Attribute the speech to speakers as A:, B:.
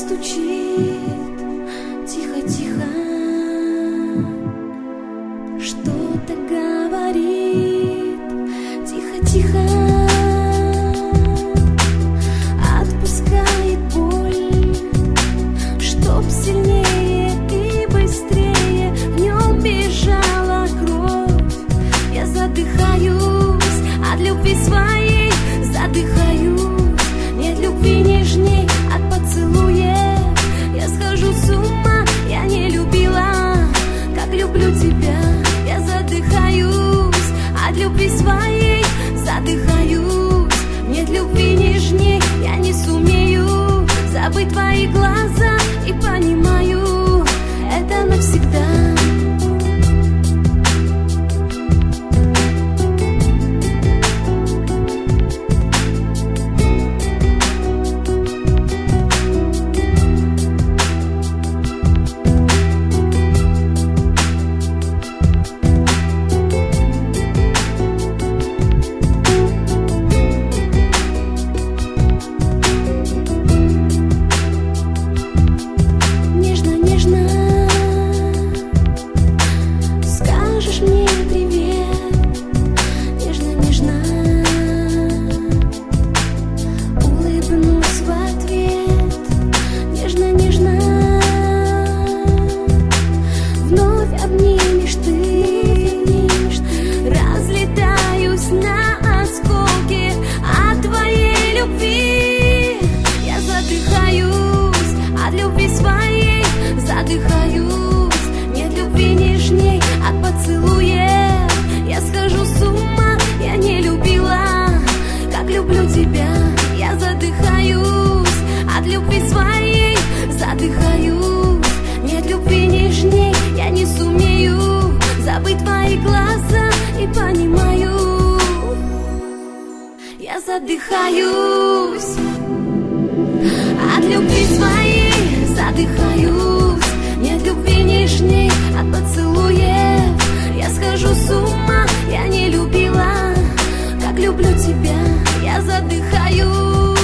A: стучит тихо-тихо, что-то говорит тихо-тихо, отпускает боль, чтоб сильнее и быстрее в нем бежала кровь. Я задыхаюсь от любви своей, задыхаюсь, нет любви нежней от поцелуев. Я схожу с ума, я не любила, как люблю тебя. Я задыхаюсь от любви своей, задыхаюсь, нет любви нежней. Я не сумею забыть твои глаза и понимаю, это навсегда. Задыхаюсь от любви своей, задыхаюсь, нет любви нежней от поцелуев. Я схожу с ума, я не любила, как люблю тебя. Я задыхаюсь